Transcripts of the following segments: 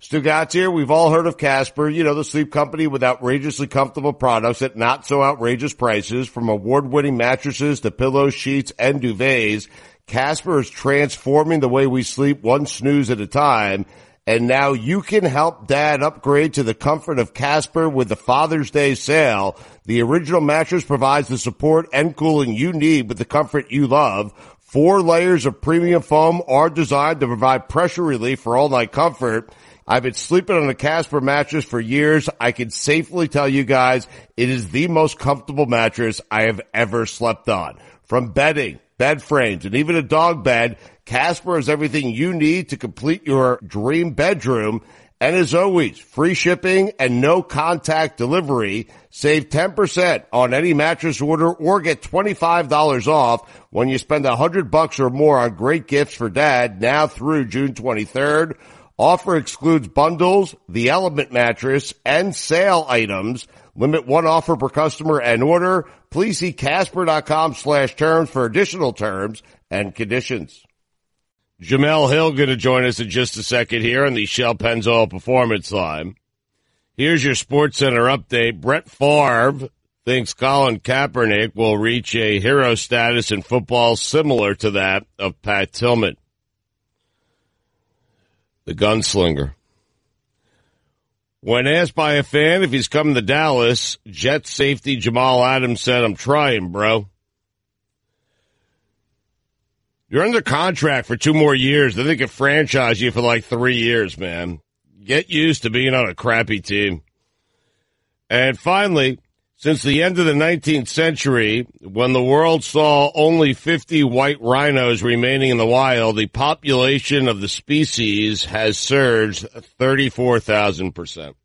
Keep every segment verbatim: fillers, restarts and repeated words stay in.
Stugatz here. We've all heard of Casper, you know, the sleep company with outrageously comfortable products at not so outrageous prices. From award-winning mattresses to pillows, sheets, and duvets, Casper is transforming the way we sleep one snooze at a time. And now you can help Dad upgrade to the comfort of Casper with the Father's Day sale. The original mattress provides the support and cooling you need with the comfort you love. Four layers of premium foam are designed to provide pressure relief for all-night comfort. I've been sleeping on a Casper mattress for years. I can safely tell you guys it is the most comfortable mattress I have ever slept on. From bedding, bed frames, and even a dog bed, Casper has everything you need to complete your dream bedroom. And as always, free shipping and no contact delivery. Save ten percent on any mattress order or get twenty-five dollars off when you spend one hundred bucks or more on great gifts for Dad now through June twenty-third. Offer excludes bundles, the Element mattress, and sale items. Limit one offer per customer and order. Please see Casper.com slash terms for additional terms and conditions. Jemele Hill going to join us in just a second here on the Shell Pennzoil Performance Line. Here's your SportsCenter update. Brett Favre thinks Colin Kaepernick will reach a hero status in football similar to that of Pat Tillman, the gunslinger. When asked by a fan if he's coming to Dallas, Jets safety Jamal Adams said, "I'm trying, bro." You're under contract for two more years. Then they can franchise you for like three years, man. Get used to being on a crappy team. And finally, since the end of the nineteenth century, when the world saw only fifty white rhinos remaining in the wild, the population of the species has surged thirty-four thousand percent.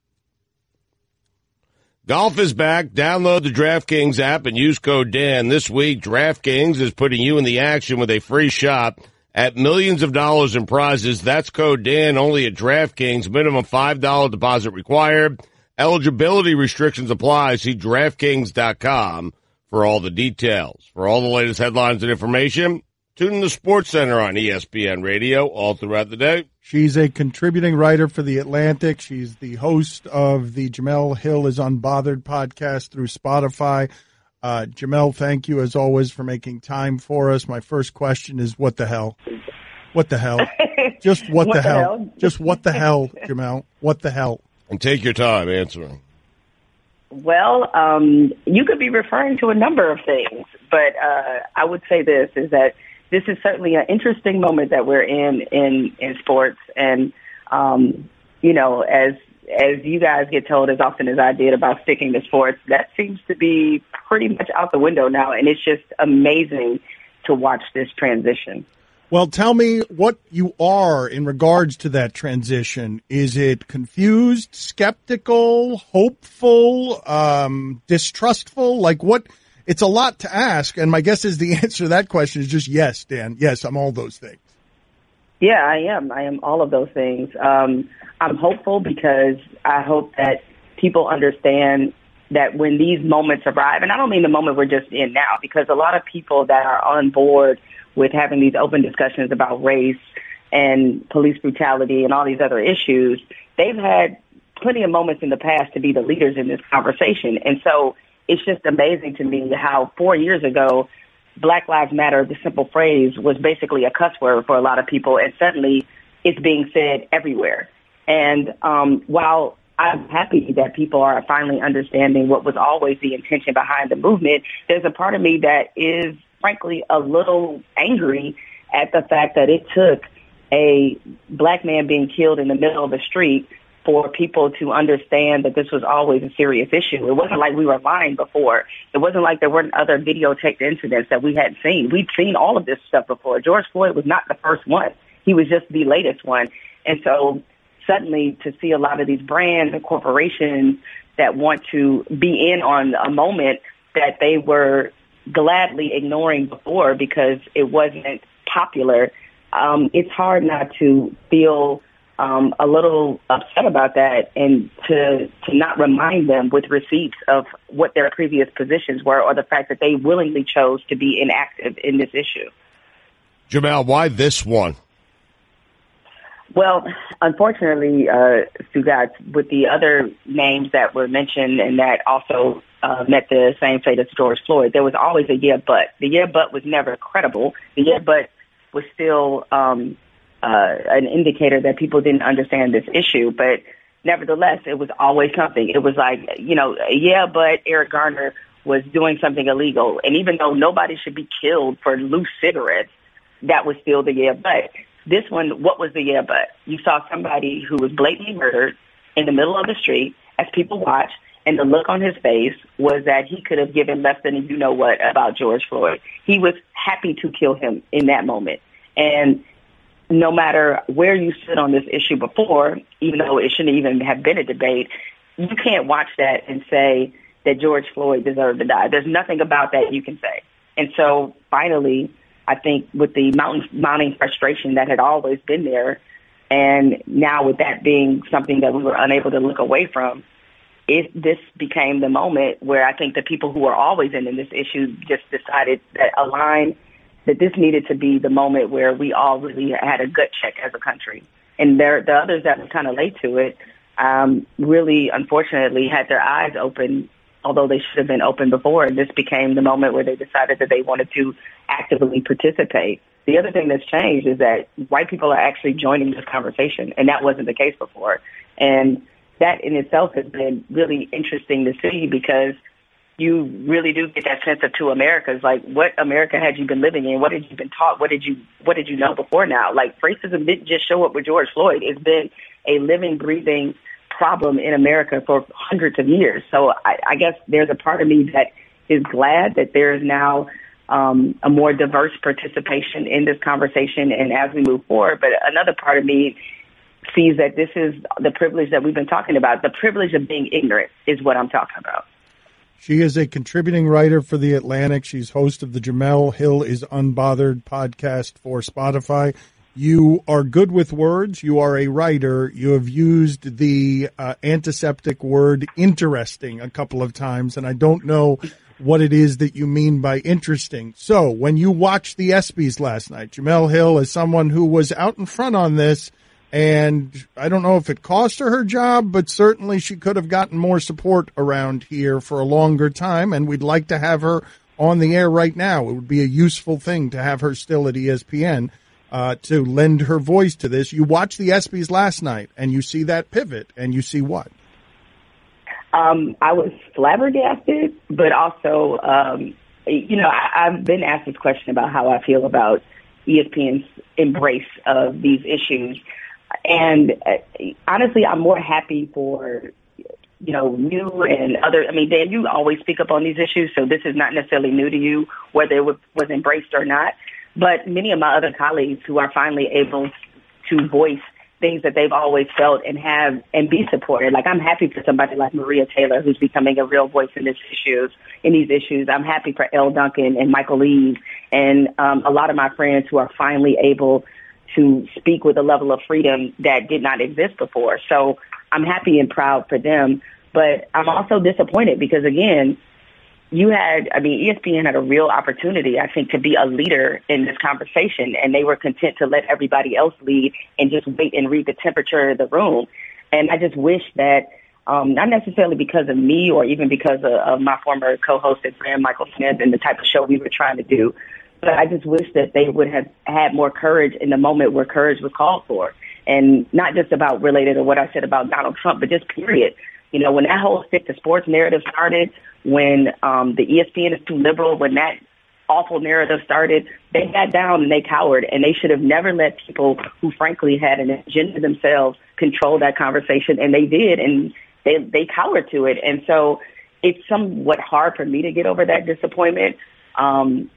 Golf is back. Download the DraftKings app and use code Dan. This week, DraftKings is putting you in the action with a free shot at millions of dollars in prizes. That's code Dan only at DraftKings. Minimum five dollars deposit required. Eligibility restrictions apply. See DraftKings dot com for all the details. For all the latest headlines and information, tune in to SportsCenter on E S P N Radio all throughout the day. She's a contributing writer for The Atlantic. She's the host of the Jemele Hill is Unbothered podcast through Spotify. Uh, Jemele, thank you as always for making time for us. My first question is, what the hell? What the hell? Just what, what the, the hell? hell? Just what the hell, Jemele? What the hell? And take your time answering. Well, um, you could be referring to a number of things, but uh, I would say this, is that this is certainly an interesting moment that we're in in, in sports. And, um, you know, as as you guys get told as often as I did about sticking to sports, that seems to be pretty much out the window now. And it's just amazing to watch this transition. Well, tell me what you are in regards to that transition. Is it confused, skeptical, hopeful, um, distrustful? Like what? It's a lot to ask, and my guess is the answer to that question is just yes, Dan. Yes, I'm all those things. Yeah, I am. I am all of those things. Um, I'm hopeful because I hope that people understand that when these moments arrive, and I don't mean the moment we're just in now, because a lot of people that are on board with having these open discussions about race and police brutality and all these other issues, they've had plenty of moments in the past to be the leaders in this conversation. And so it's just amazing to me how four years ago, Black Lives Matter, the simple phrase, was basically a cuss word for a lot of people, and suddenly it's being said everywhere. And um, while I'm happy that people are finally understanding what was always the intention behind the movement, there's a part of me that is frankly a little angry at the fact that it took a black man being killed in the middle of the street for people to understand that this was always a serious issue. It wasn't like we were lying before. It wasn't like there weren't other videotaped incidents that we hadn't seen. We'd seen all of this stuff before. George Floyd was not the first one. He was just the latest one. And so suddenly to see a lot of these brands and corporations that want to be in on a moment that they were gladly ignoring before because it wasn't popular, um, it's hard not to feel um, a little upset about that and to to not remind them with receipts of what their previous positions were or the fact that they willingly chose to be inactive in this issue. Jemele, why this one? Well, unfortunately, uh, Stugatz, with the other names that were mentioned and that also uh, met the same fate as George Floyd, there was always a yeah, but. The yeah, but was never credible. The yeah, but was still um, uh, an indicator that people didn't understand this issue. But nevertheless, it was always something. It was like, you know, yeah, but Eric Garner was doing something illegal. And even though nobody should be killed for loose cigarettes, that was still the yeah, but. This one, what was the yeah, but? You saw somebody who was blatantly murdered in the middle of the street as people watched, and the look on his face was that he could have given less than you know what about George Floyd. He was happy to kill him in that moment. And no matter where you sit on this issue before, even though it shouldn't even have been a debate, you can't watch that and say that George Floyd deserved to die. There's nothing about that you can say. And so finally, I think with the mounting, mounting frustration that had always been there, and now with that being something that we were unable to look away from, it, this became the moment where I think the people who were always in, in this issue just decided that a line, that this needed to be the moment where we all really had a gut check as a country. And there, the others that were kind of late to it um, really, unfortunately, had their eyes open, although they should have been open before, and this became the moment where they decided that they wanted to actively participate. The other thing that's changed is that white people are actually joining this conversation, and that wasn't the case before. And that in itself has been really interesting to see, because you really do get that sense of two Americas. Like, what America had you been living in? What had you been taught? What did you What did you know before now? Like, racism didn't just show up with George Floyd. It's been a living, breathing problem in America for hundreds of years. So I, I guess there's a part of me that is glad that there is now um, a more diverse participation in this conversation and as we move forward. But another part of me sees that this is the privilege that we've been talking about. The privilege of being ignorant is what I'm talking about. She is a contributing writer for The Atlantic. She's host of the Jemele Hill is Unbothered podcast for Spotify. You are good with words. You are a writer. You have used the uh, antiseptic word interesting a couple of times, and I don't know what it is that you mean by interesting. So when you watched the ESPYs last night, Jemele Hill is someone who was out in front on this, and I don't know if it cost her her job, but certainly she could have gotten more support around here for a longer time, and we'd like to have her on the air right now. It would be a useful thing to have her still at E S P N. Uh, to lend her voice to this. You watched the ESPYs last night, and you see that pivot, and you see what? Um, I was flabbergasted, but also, um, you know, I, I've been asked this question about how I feel about E S P N's embrace of these issues. And uh, honestly, I'm more happy for, you know, you and other, I mean, Dan, you always speak up on these issues, so this is not necessarily new to you, whether it was, was embraced or not. But many of my other colleagues who are finally able to voice things that they've always felt and have and be supported. Like, I'm happy for somebody like Maria Taylor, who's becoming a real voice in these issues. In these issues, I'm happy for Elle Duncan and Michael Lees and um, a lot of my friends who are finally able to speak with a level of freedom that did not exist before. So I'm happy and proud for them. But I'm also disappointed because, again, you had, I mean, E S P N had a real opportunity, I think, to be a leader in this conversation, and they were content to let everybody else lead and just wait and read the temperature of the room. And I just wish that, um, not necessarily because of me or even because of, of my former co-host at Graham Michael Smith and the type of show we were trying to do, but I just wish that they would have had more courage in the moment where courage was called for. And not just about related to what I said about Donald Trump, but just period. You know, when that whole stick to sports narrative started, when um, the E S P N is too liberal, when that awful narrative started, they sat down and they cowered, and they should have never let people who frankly had an agenda themselves control that conversation, and they did, and they they cowered to it. And so it's somewhat hard for me to get over that disappointment. Um,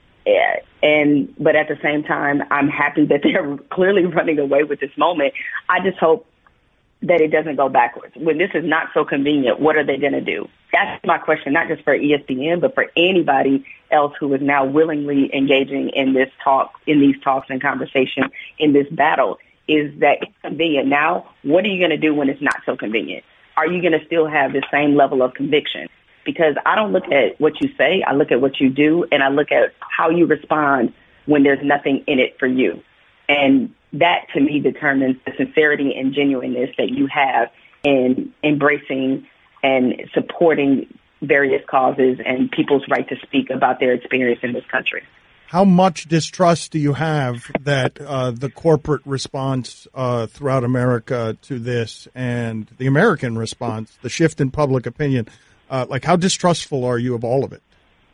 and but at the same time, I'm happy that they're clearly running away with this moment. I just hope that it doesn't go backwards. When this is not so convenient, what are they going to do? That's my question, not just for E S P N, but for anybody else who is now willingly engaging in this talk, in these talks and conversation, in this battle, is that it's convenient now. What are you going to do when it's not so convenient? Are you going to still have the same level of conviction? Because I don't look at what you say, I look at what you do, and I look at how you respond when there's nothing in it for you. And that to me determines the sincerity and genuineness that you have in embracing and supporting various causes and people's right to speak about their experience in this country. How much distrust do you have that uh, the corporate response uh, throughout America to this and the American response, the shift in public opinion, uh, like how distrustful are you of all of it?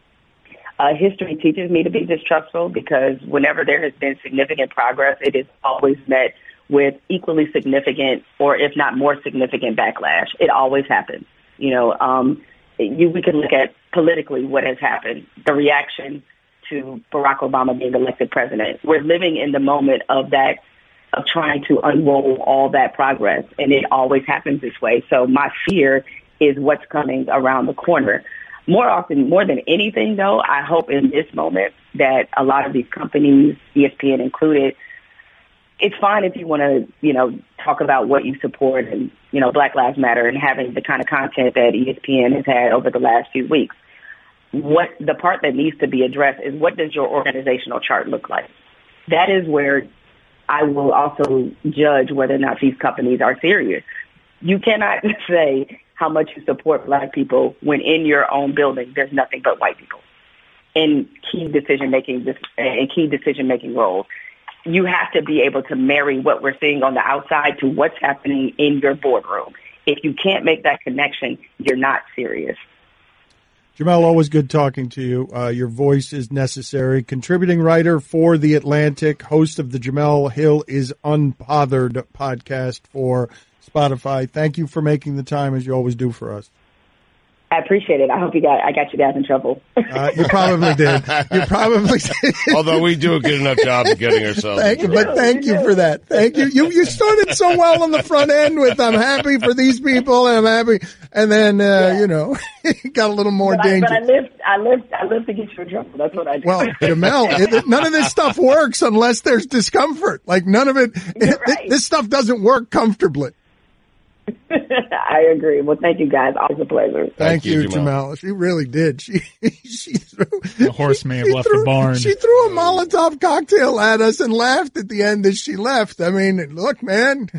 Uh, history teaches me to be distrustful because whenever there has been significant progress, it is always met with equally significant or if not more significant backlash. It always happens. You know, um, you, we can look at politically what has happened, the reaction to Barack Obama being elected president. We're living in the moment of that, of trying to unroll all that progress, and it always happens this way. So my fear is what's coming around the corner. More often, more than anything, though, I hope in this moment that a lot of these companies, E S P N included, it's fine if you want to, you know, talk about what you support and, you know, Black Lives Matter and having the kind of content that E S P N has had over the last few weeks. What the part that needs to be addressed is what does your organizational chart look like? That is where I will also judge whether or not these companies are serious. You cannot say how much you support Black people when in your own building there's nothing but white people in key decision making in key decision making roles. You have to be able to marry what we're seeing on the outside to what's happening in your boardroom. If you can't make that connection, you're not serious. Jemele, always good talking to you. Uh, your voice is necessary. Contributing writer for The Atlantic, host of the Jemele Hill is Unbothered podcast for Spotify. Thank you for making the time, as you always do for us. I appreciate it. I hope you got I got you guys in trouble. Uh, you probably did. You probably did. Although we do a good enough job of getting ourselves. Thank you, but thank you for that. Thank you. You you started so well on the front end with I'm happy for these people and I'm happy, and then uh, yeah. you know got a little more but danger. I, but I live I live I live to get you in trouble. That's what I do. Well, Jemele, it, none of this stuff works unless there's discomfort. Like none of it. it right. This stuff doesn't work comfortably. I agree. Well, thank you guys. Always a pleasure. Thank, thank you, you, Jemele. She really did. She she threw the horse may have left threw, the barn. She threw a Molotov cocktail at us and laughed at the end as she left. I mean, look, man,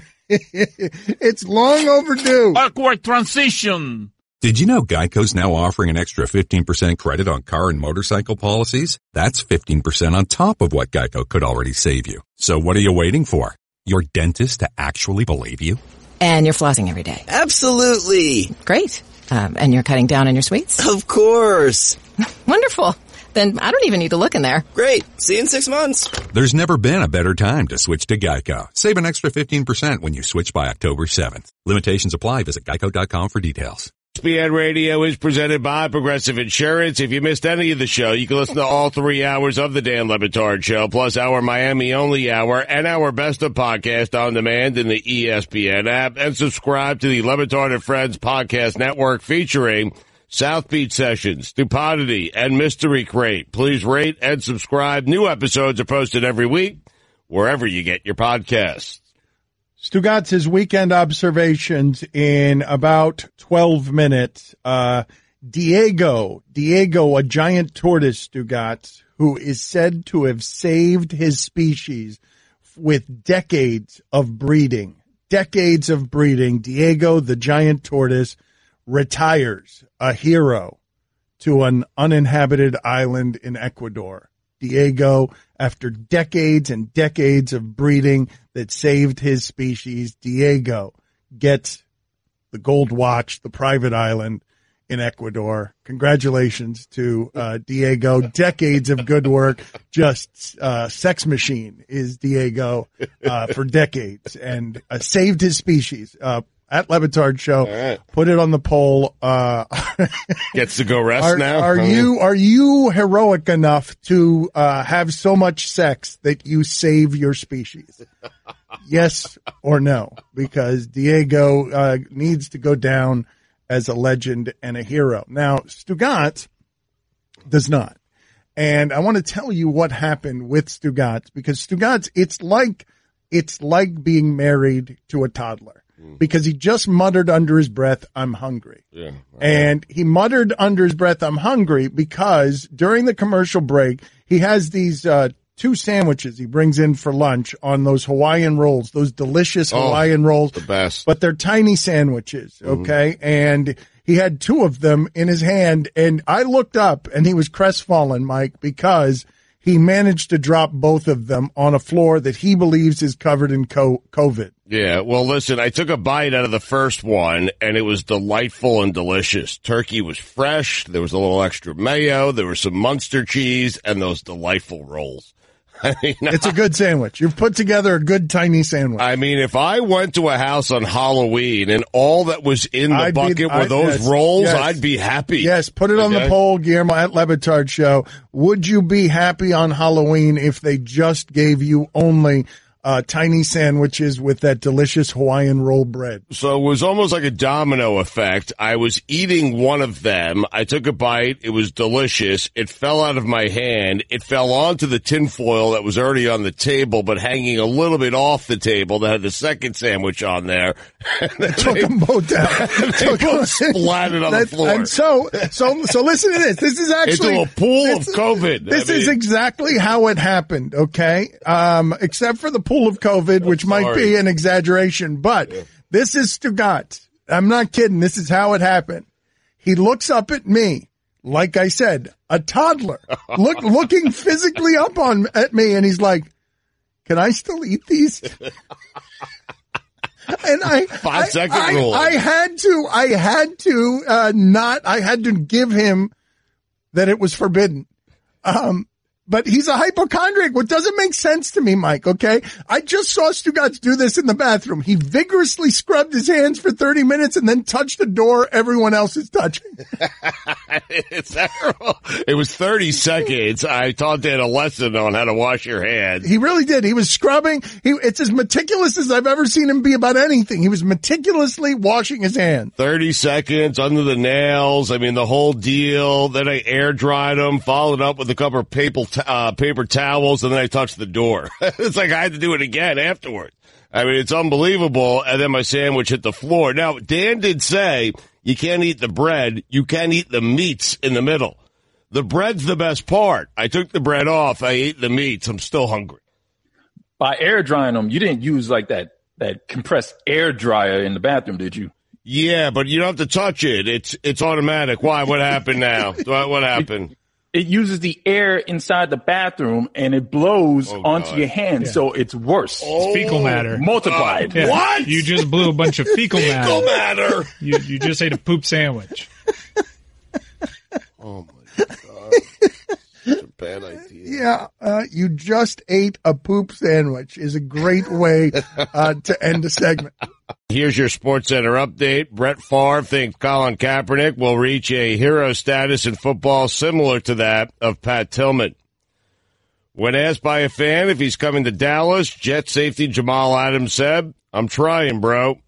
it's long overdue. Awkward transition. Did you know Geico's now offering an extra fifteen percent credit on car and motorcycle policies? That's fifteen percent on top of what Geico could already save you. So what are you waiting for? Your dentist to actually believe you? And you're flossing every day. Absolutely. Great. Um, and you're cutting down on your sweets? Of course. Wonderful. Then I don't even need to look in there. Great. See you in six months. There's never been a better time to switch to Geico. Save an extra fifteen percent when you switch by October seventh. Limitations apply. Visit geico dot com for details. E S P N Radio is presented by Progressive Insurance. If you missed any of the show, you can listen to all three hours of the Dan Le Batard Show, plus our Miami-only hour and our Best of podcast on demand in the E S P N app, and subscribe to the Le Batard and Friends podcast network featuring South Beach Sessions, Stupidity, and Mystery Crate. Please rate and subscribe. New episodes are posted every week, wherever you get your podcasts. Stugotz, his weekend observations in about twelve minutes. Uh, Diego, Diego, a giant tortoise, Stugotz, who is said to have saved his species with decades of breeding. Decades of breeding. Diego, the giant tortoise, retires a hero to an uninhabited island in Ecuador. Diego, after decades and decades of breeding that saved his species, Diego gets the gold watch, the private island in Ecuador. Congratulations to uh, Diego. Decades of good work. Just uh, sex machine is Diego uh, for decades and uh, saved his species. Uh, At Le Batard Show, right. Put it on the poll. Uh, Gets to go rest are, now. Are you are you heroic enough to uh, have so much sex that you save your species? Yes or no? Because Diego uh, needs to go down as a legend and a hero. Now, Stugotz does not, and I want to tell you what happened with Stugotz, because Stugotz, it's like it's like being married to a toddler. Because he just muttered under his breath, I'm hungry. Yeah, and he muttered under his breath, I'm hungry, because during the commercial break, he has these uh two sandwiches he brings in for lunch on those Hawaiian rolls, those delicious Hawaiian oh, rolls. The best. But they're tiny sandwiches, okay? Mm-hmm. And he had two of them in his hand, and I looked up, and he was crestfallen, Mike, because he managed to drop both of them on a floor that he believes is covered in co- COVID. Yeah, well, listen, I took a bite out of the first one, and it was delightful and delicious. Turkey was fresh. There was a little extra mayo. There was some Munster cheese and those delightful rolls. I mean, it's a good sandwich. You've put together a good tiny sandwich. I mean, if I went to a house on Halloween and all that was in the I'd bucket be, were I, those yes, rolls, yes. I'd be happy. Yes, put it on okay? the poll, Guillermo at Levitard Show. Would you be happy on Halloween if they just gave you only uh, tiny sandwiches with that delicious Hawaiian roll bread? So it was almost like a domino effect. I was eating one of them. I took a bite. It was delicious. It fell out of my hand. It fell onto the tinfoil that was already on the table, but hanging a little bit off the table that had the second sandwich on there. Took they, them both down. They both splattered on the floor. And so, so, so listen to this. This is actually into a pool this, of COVID. This I mean, is exactly how it happened. Okay, um, except for the pool of COVID, which I'm might sorry. be an exaggeration, but yeah. This is Stugat. I'm not kidding. This is how it happened. He looks up at me, like I said, a toddler, look, looking physically up on at me, and he's like, "Can I still eat these?" And I, Five I, second I, rule. I had to, I had to, uh, not, I had to give him that it was forbidden. Um, but he's a hypochondriac. What doesn't make sense to me, Mike, okay? I just saw Stugatz do this in the bathroom. He vigorously scrubbed his hands for thirty minutes and then touched the door everyone else is touching. It's terrible. It was thirty seconds. I taught Dad a lesson on how to wash your hands. He really did. He was scrubbing. He, it's as meticulous as I've ever seen him be about anything. He was meticulously washing his hands. thirty seconds under the nails. I mean, the whole deal. Then I air dried them, followed up with a couple of paper, t- uh, paper towels, and then I touched the door. It's like I had to do it again afterwards. I mean, it's unbelievable. And then my sandwich hit the floor. Now, Dan did say you can't eat the bread. You can eat the meats in the middle. The bread's the best part. I took the bread off. I ate the meats. I'm still hungry. By air drying them, you didn't use like that, that compressed air dryer in the bathroom, did you? Yeah, but you don't have to touch it. It's, it's automatic. Why? What happened now? What, what happened? It, it uses the air inside the bathroom and it blows oh, onto God. your hands. Yeah. So it's worse. Oh, it's fecal matter. Multiplied. Uh, yeah. What? You just blew a bunch of fecal matter. Fecal matter. You, you just ate a poop sandwich. Oh, my God. Such a bad idea. Yeah, uh, you just ate a poop sandwich is a great way uh, to end a segment. Here's your SportsCenter update. Brett Favre thinks Colin Kaepernick will reach a hero status in football similar to that of Pat Tillman. When asked by a fan if he's coming to Dallas, Jet safety Jamal Adams said, "I'm trying, bro."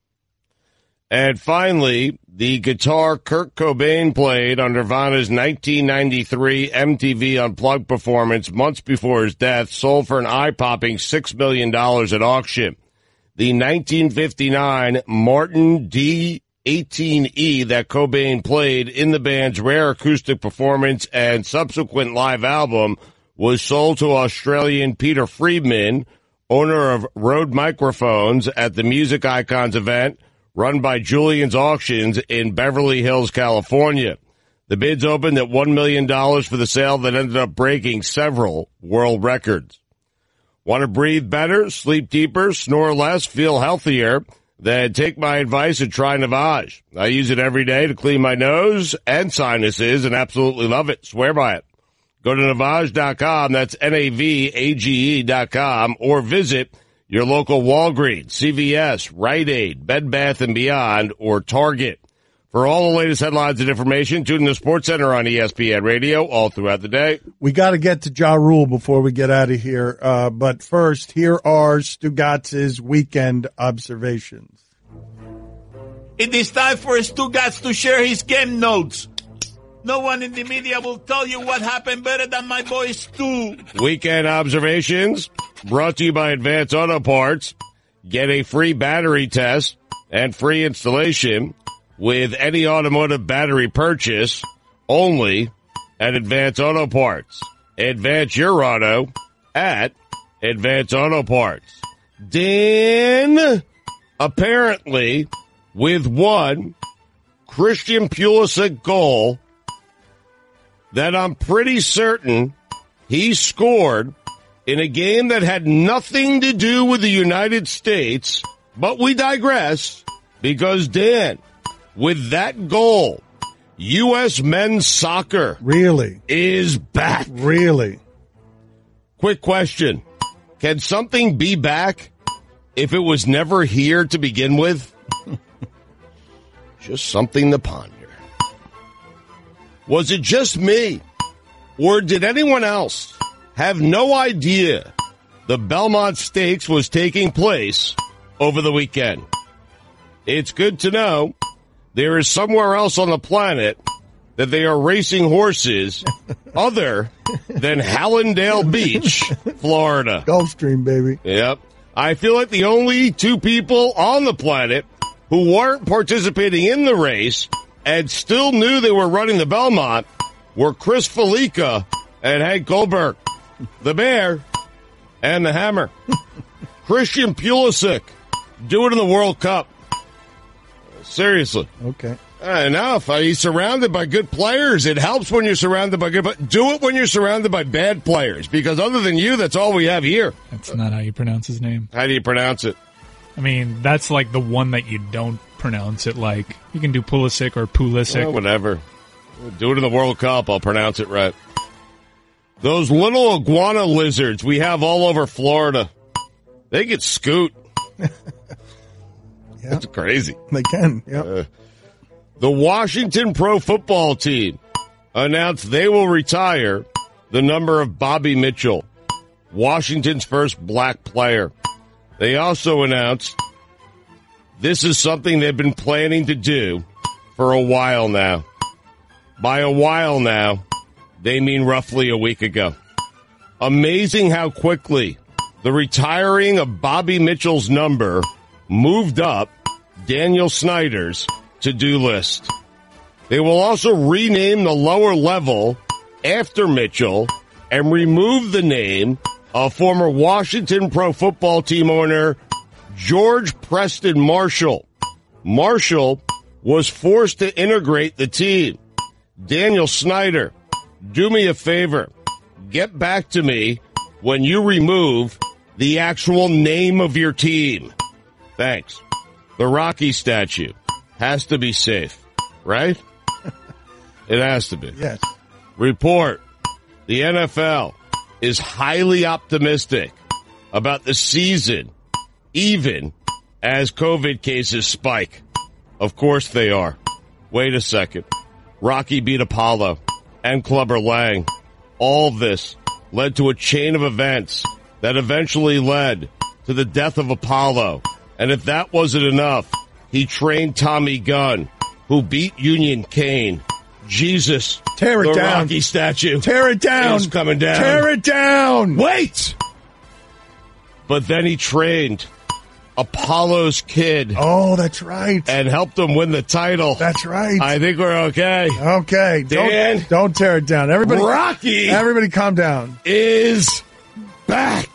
And finally, the guitar Kurt Cobain played on Nirvana's nineteen ninety-three M T V Unplugged performance months before his death sold for an eye-popping six million dollars at auction. The nineteen fifty-nine Martin D eighteen E that Cobain played in the band's rare acoustic performance and subsequent live album was sold to Australian Peter Friedman, owner of Rode Microphones, at the Music Icons event run by Julian's Auctions in Beverly Hills, California. The bids opened at one million dollars for the sale that ended up breaking several world records. Want to breathe better, sleep deeper, snore less, feel healthier? Then take my advice and try Navage. I use it every day to clean my nose and sinuses and absolutely love it. Swear by it. Go to Navage dot com, that's N A V A G E dot com, or visit your local Walgreens, C V S, Rite Aid, Bed Bath and Beyond, or Target. For all the latest headlines and information, tune in to SportsCenter on E S P N Radio all throughout the day. We got to get to Ja Rule before we get out of here. Uh, but first, here are Stugatz's weekend observations. It is time for Stugatz to share his game notes. No one in the media will tell you what happened better than my boy Stu. Weekend observations brought to you by Advance Auto Parts. Get a free battery test and free installation with any automotive battery purchase only at Advance Auto Parts. Advance your auto at Advance Auto Parts. Dan, apparently, with one Christian Pulisic goal that I'm pretty certain he scored in a game that had nothing to do with the United States, but we digress because, Dan, with that goal, U S men's soccer really is back. Really? Quick question. Can something be back if it was never here to begin with? Just something to ponder. Was it just me, or did anyone else have no idea the Belmont Stakes was taking place over the weekend? It's good to know there is somewhere else on the planet that they are racing horses other than Hallandale Beach, Florida. Gulfstream, baby. Yep. I feel like the only two people on the planet who weren't participating in the race and still knew they were running the Belmont were Chris Felica and Hank Goldberg, the Bear and the Hammer. Christian Pulisic, do it in the World Cup. Seriously. Okay. Uh, enough. Uh, he's surrounded by good players. It helps when you're surrounded by good, but do it when you're surrounded by bad players, because other than you, that's all we have here. That's not how you pronounce his name. How do you pronounce it? I mean, that's like the one that you don't pronounce it like. You can do Pulisic or Pulisic. Well, whatever. Do it in the World Cup. I'll pronounce it right. Those little iguana lizards we have all over Florida, they get scoot. Yeah. That's crazy. They can, yeah. Uh, the Washington Pro Football Team announced they will retire the number of Bobby Mitchell, Washington's first black player. They also announced this is something they've been planning to do for a while now. By a while now, they mean roughly a week ago. Amazing how quickly the retiring of Bobby Mitchell's number moved up Daniel Snyder's to-do list. They will also rename the lower level after Mitchell and remove the name of former Washington Pro Football Team owner George Preston Marshall. Marshall was forced to integrate the team. Daniel Snyder, do me a favor. Get back to me when you remove the actual name of your team. Thanks. The Rocky statue has to be safe, right? It has to be. Yes. Report. The N F L is highly optimistic about the season, even as COVID cases spike. Of course they are. Wait a second. Rocky beat Apollo and Clubber Lang. All this led to a chain of events that eventually led to the death of Apollo. And if that wasn't enough, he trained Tommy Gunn, who beat Union Kane. Jesus. Tear it the down. Rocky statue. Tear it down. Is coming down. Tear it down. Wait! But then he trained Apollo's kid. Oh, that's right. And helped him win the title. That's right. I think we're okay. Okay. Dan. Don't, don't tear it down. Everybody. Rocky. Everybody calm down. Is back.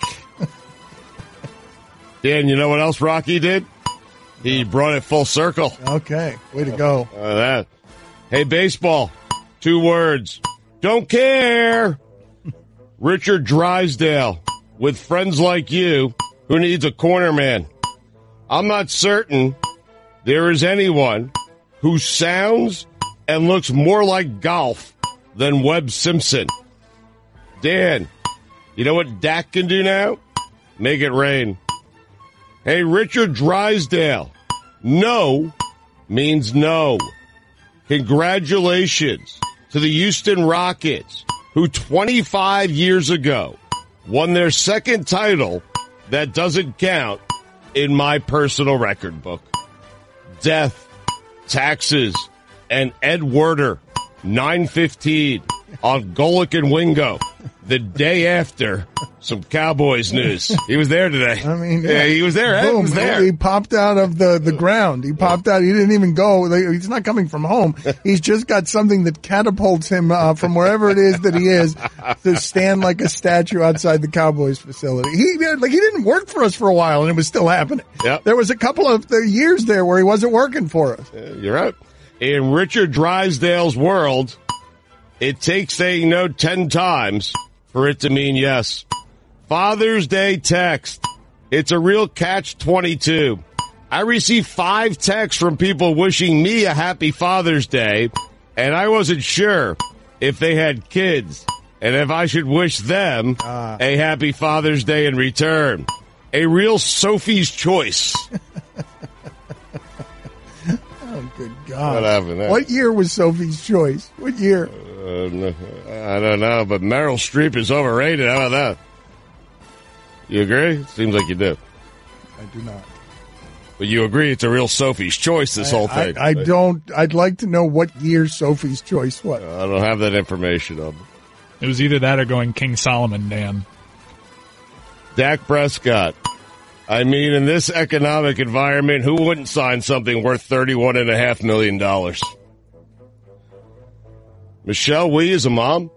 Dan, you know what else Rocky did? He brought it full circle. Okay. Way to go. Uh, that. Hey, baseball. Two words. Don't care. Richard Drysdale, with friends like you, who needs a corner man. I'm not certain there is anyone who sounds and looks more like golf than Webb Simpson. Dan, you know what Dak can do now? Make it rain. Hey, Richard Drysdale, no means no. Congratulations to the Houston Rockets, who twenty-five years ago won their second title that doesn't count in my personal record book. Death, taxes, and Ed Werder, nine fifteen on Golic and Wingo. the day after some Cowboys news. He was there today. I mean, yeah, he was there. Ed boom, was there. He popped out of the, the ground. He popped out. He didn't even go. He's not coming from home. He's just got something that catapults him uh, from wherever it is that he is to stand like a statue outside the Cowboys facility. He like he didn't work for us for a while, and it was still happening. Yep. There was a couple of the years there where he wasn't working for us. Uh, you're right. In Richard Drysdale's world, it takes saying no ten times for it to mean yes. Father's Day text. It's a real catch twenty-two. I received five texts from people wishing me a happy Father's Day, and I wasn't sure if they had kids and if I should wish them uh. a happy Father's Day in return. A real Sophie's choice. Oh, good God. What happened there? What year was Sophie's Choice? What year? Uh, no, I don't know, but Meryl Streep is overrated. How about that? You agree? Seems like you do. I do not. But you agree it's a real Sophie's Choice, this I, whole thing. I, I don't. I'd like to know what year Sophie's Choice was. I don't have that information on me. It was either that or going King Solomon, Dan. Dak Prescott. I mean, in this economic environment, who wouldn't sign something worth thirty-one point five million dollars? Michelle Wee is a mom.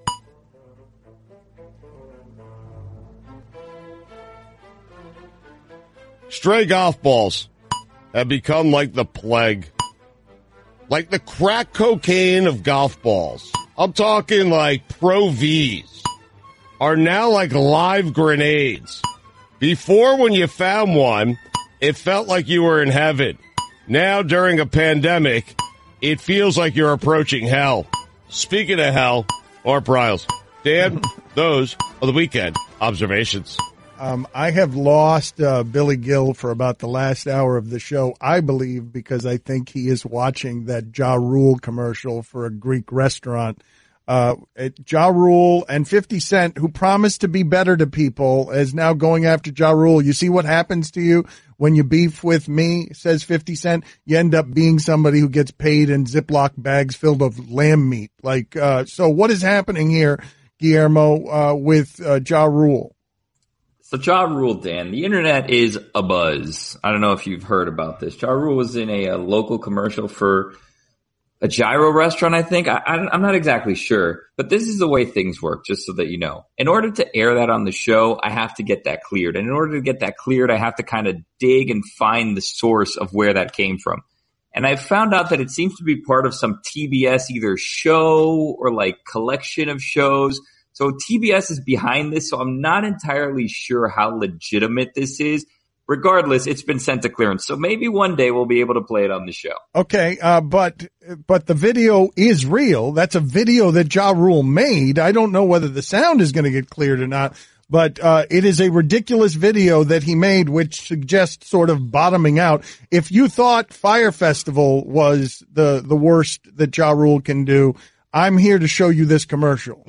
Stray golf balls have become like the plague. Like the crack cocaine of golf balls. I'm talking like Pro V's are now like live grenades. Before, when you found one, it felt like you were in heaven. Now, during a pandemic, it feels like you're approaching hell. Speaking of hell, or Pryles, Dan, those are the weekend observations. Um, I have lost uh, Billy Gill for about the last hour of the show, I believe, because I think he is watching that Ja Rule commercial for a Greek restaurant. Uh, Ja Rule and fifty Cent, who promised to be better to people, is now going after Ja Rule. You see what happens to you when you beef with me, says fifty Cent. You end up being somebody who gets paid in Ziploc bags filled with lamb meat. Like, uh, so what is happening here, Guillermo, uh, with uh, Ja Rule? So Ja Rule, Dan, the internet is abuzz. I don't know if you've heard about this. Ja Rule was in a, a local commercial for a gyro restaurant, I think. I, I'm not exactly sure, but this is the way things work, just so that you know. In order to air that on the show, I have to get that cleared. And in order to get that cleared, I have to kind of dig and find the source of where that came from. And I found out that it seems to be part of some T B S either show or like collection of shows. So T B S is behind this, so I'm not entirely sure how legitimate this is. Regardless, it's been sent to clearance, so maybe one day we'll be able to play it on the show. Okay, uh, but but the video is real. That's a video that Ja Rule made. I don't know whether the sound is going to get cleared or not, but uh, it is a ridiculous video that he made, which suggests sort of bottoming out. If you thought Fire Festival was the the worst that Ja Rule can do, I'm here to show you this commercial.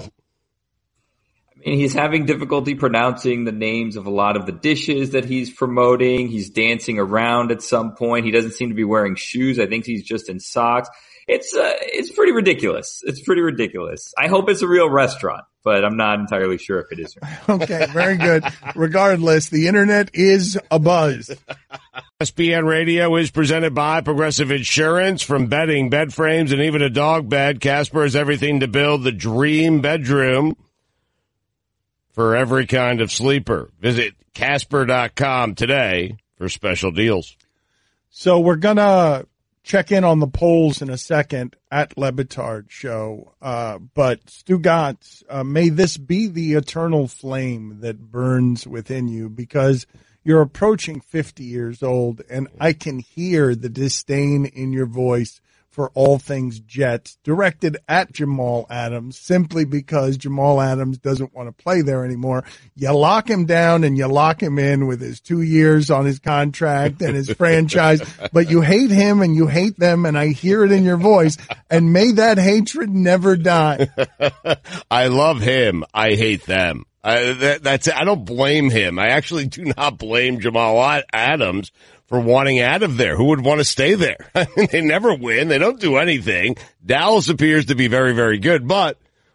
And he's having difficulty pronouncing the names of a lot of the dishes that he's promoting. He's dancing around at some point. He doesn't seem to be wearing shoes. I think he's just in socks. It's uh, it's pretty ridiculous. It's pretty ridiculous. I hope it's a real restaurant, but I'm not entirely sure if it is. Okay, very good. Regardless, the internet is abuzz. E S P N Radio is presented by Progressive Insurance. From bedding, bed frames, and even a dog bed, Casper has everything to build the dream bedroom for every kind of sleeper. Visit Casper dot com today for special deals. So we're going to check in on the polls in a second at Le Batard Show. Uh, but Stugotz, uh, may this be the eternal flame that burns within you, because you're approaching fifty years old, and I can hear the disdain in your voice for all things Jets, directed at Jamal Adams, simply because Jamal Adams doesn't want to play there anymore. You lock him down and you lock him in with his two years on his contract and his franchise, but you hate him and you hate them, and I hear it in your voice, and may that hatred never die. I love him. I hate them. I, that, that's it. I don't blame him. I actually do not blame Jamal Adams for wanting out of there. Who would want to stay there? I mean, they never win. They don't do anything. Dallas appears to be very, very good, but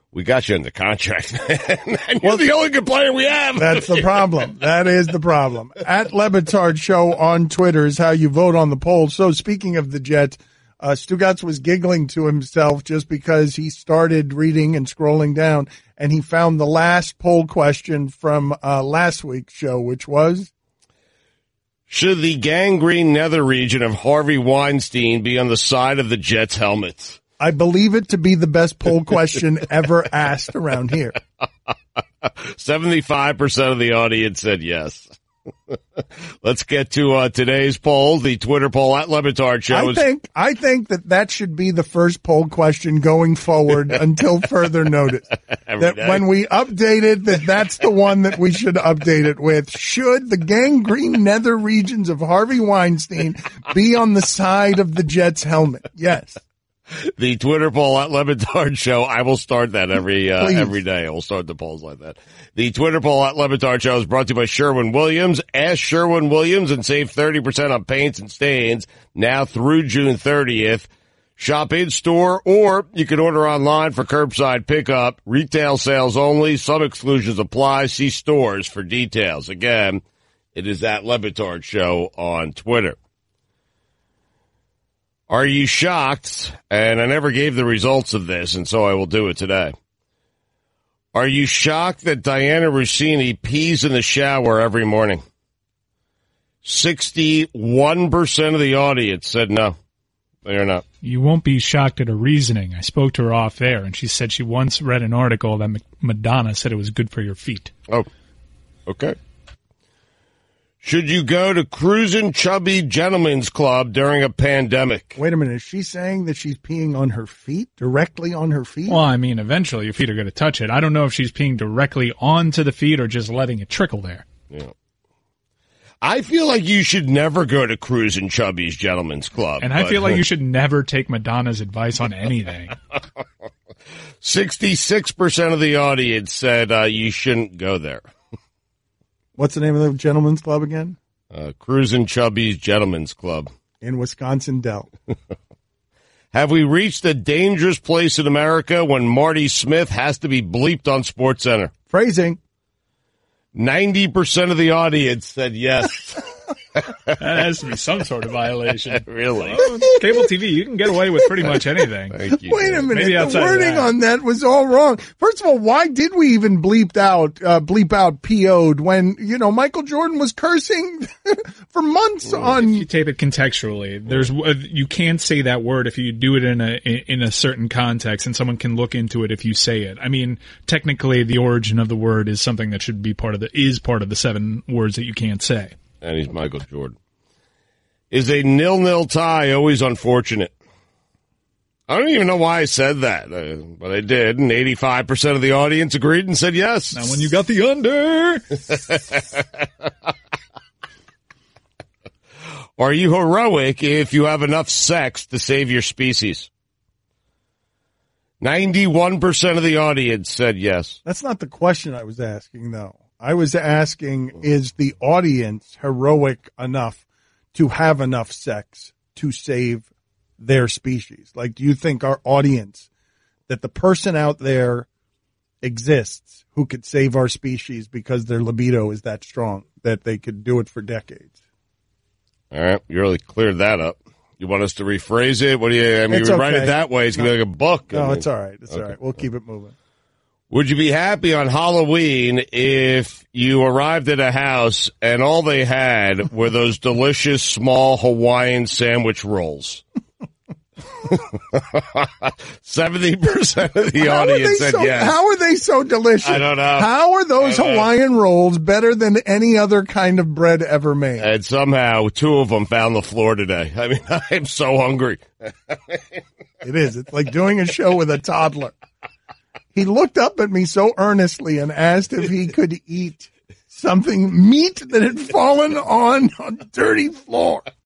We got you in the contract, man. And you're the only good player we have. That's the problem. That is the problem. At Lebitard Show on Twitter is how you vote on the poll. So speaking of the Jets, uh, Stugotz was giggling to himself just because he started reading and scrolling down, and he found the last poll question from uh, last week's show, which was, should the gangrene nether region of Harvey Weinstein be on the side of the Jets' helmets? I believe it to be the best poll question ever asked around here. seventy-five percent of the audience said yes. Let's get to uh, today's poll, the Twitter poll at Lebitard Show. I think, I think that that should be the first poll question going forward until further notice. That day. When we update it, that that's the one that we should update it with. Should the gangrene nether regions of Harvey Weinstein be on the side of the Jets' helmet? Yes. The Twitter poll at Lebitard Show. I will start that every uh, Please. every day. I will start the polls like that. The Twitter poll at Lebitard Show is brought to you by Sherwin-Williams. Ask Sherwin-Williams and save thirty percent on paints and stains now through June thirtieth. Shop in store, or you can order online for curbside pickup. Retail sales only. Some exclusions apply. See stores for details. Again, it is at Lebitard Show on Twitter. Are you shocked? And I never gave the results of this, and so I will do it today. Are you shocked that Diana Rossini pees in the shower every morning? sixty-one percent of the audience said no. They are not. You won't be shocked at her reasoning. I spoke to her off air, and she said she once read an article that Madonna said it was good for your feet. Oh, okay. Should you go to Cruisin' Chubby Gentlemen's Club during a pandemic? Wait a minute. Is she saying that she's peeing on her feet, directly on her feet? Well, I mean, eventually your feet are going to touch it. I don't know if she's peeing directly onto the feet or just letting it trickle there. Yeah. I feel like you should never go to Cruisin' Chubby's Gentlemen's Club. And I but, feel like you should never take Madonna's advice on anything. sixty-six percent of the audience said uh, you shouldn't go there. What's the name of the Gentlemen's Club again? Uh, Cruisin' Chubby's Gentlemen's Club. In Wisconsin Dell. Have we reached a dangerous place in America when Marty Smith has to be bleeped on SportsCenter? Phrasing. ninety percent of the audience said yes. That has to be some sort of violation. Really? Well, cable T V, you can get away with pretty much anything. Thank you. Wait a minute. Maybe the outside of wording that. on that was all wrong. First of all, why did we even bleep out, uh, bleep out P O'd when, you know, Michael Jordan was cursing for months on. If you tape it contextually, there's, uh, you can't say that word if you do it in a, in a certain context, and someone can look into it if you say it. I mean, technically the origin of the word is something that should be part of the, is part of the seven words that you can't say. And he's Michael Jordan. Is a nil-nil tie always unfortunate? I don't even know why I said that, uh, but I did, and eighty-five percent of the audience agreed and said yes. Now when you got the under. Are you heroic if you have enough sex to save your species? ninety-one percent of the audience said yes. That's not the question I was asking, though. I was asking, is the audience heroic enough to have enough sex to save their species? Like, do you think our audience, that the person out there exists who could save our species because their libido is that strong that they could do it for decades? All right, you really cleared that up. You want us to rephrase it? What do you, I mean, It's you write okay. it that way, it's going to be like a book. No, I mean, it's all right. It's okay. all right. We'll keep it moving. Would you be happy on Halloween if you arrived at a house and all they had were those delicious small Hawaiian sandwich rolls? seventy percent of the How are audience they said so, yes. How are they so delicious? I don't know. How are those I don't know. Hawaiian rolls better than any other kind of bread ever made? And somehow two of them found the floor today. I mean, I'm so hungry. It is. It's like doing a show with a toddler. He looked up at me so earnestly and asked if he could eat something, meat that had fallen on a dirty floor.